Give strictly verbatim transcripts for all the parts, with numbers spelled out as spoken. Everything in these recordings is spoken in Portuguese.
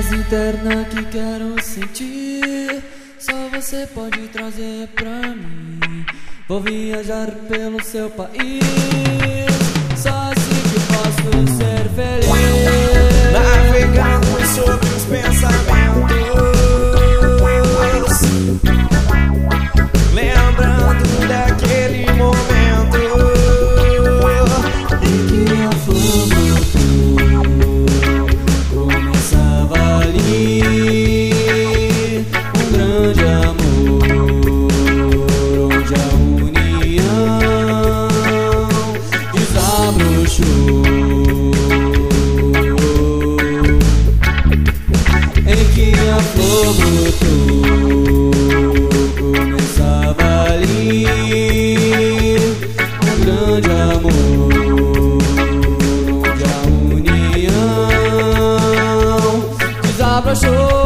paz interna que quero sentir, só você pode trazer pra mim. Vou viajar pelo seu país, só assim que posso ser feliz. Navegando sobre os pensamentos, lembrando daquele momento em que a flor brotou, começava ali um grande amor, onde a união desabrochou. Em que a flor brotou, começava ali um grande amor, onde a união desabrochou.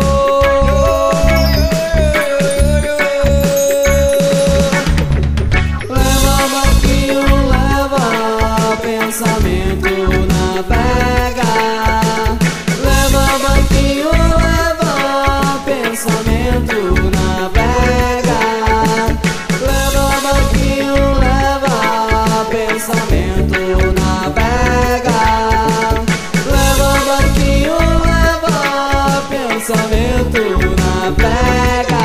Leva barquinho, leva pensamento, navega. Leva barquinho, leva pensamento, navega. Leva barquinho, leva pensamento, navega. Leva barquinho, leva pensamento, navega.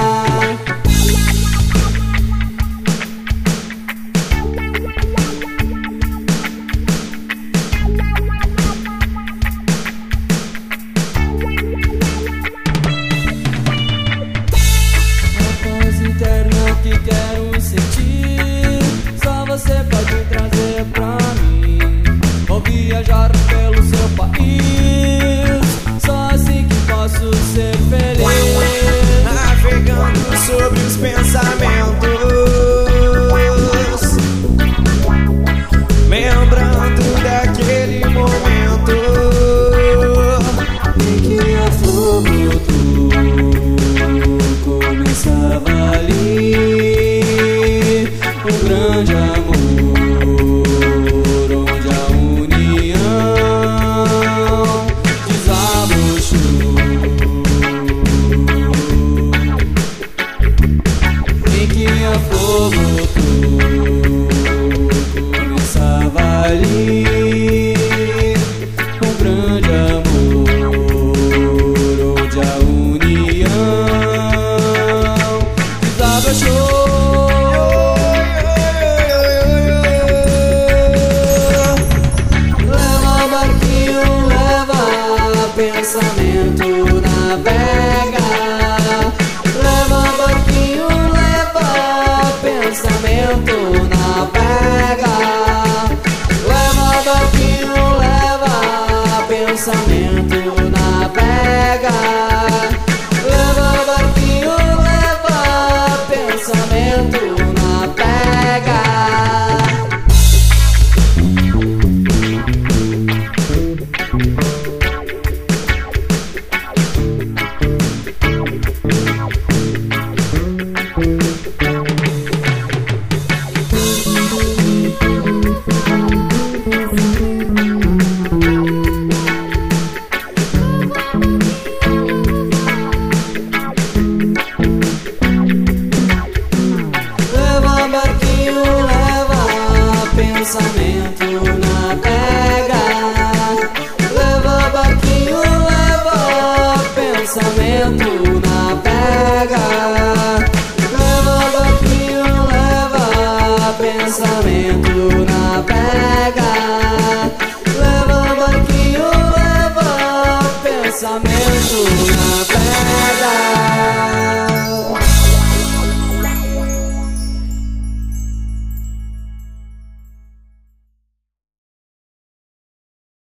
Que quero sentir, só você pode trazer pra mim. Vou viajar pelo seu país, só assim que posso ser feliz. navegando sobre os pensamentos, lembrando daquele momento em que a flor brotou, começava ali um grande amor, onde a união desabrochou. Em que a flor brotou, começava ali um grande amor, onde a união desabrochou. Pensamento, navega. Leva barquinho, leva pensamento, navega. Leva barquinho, leva pensamento,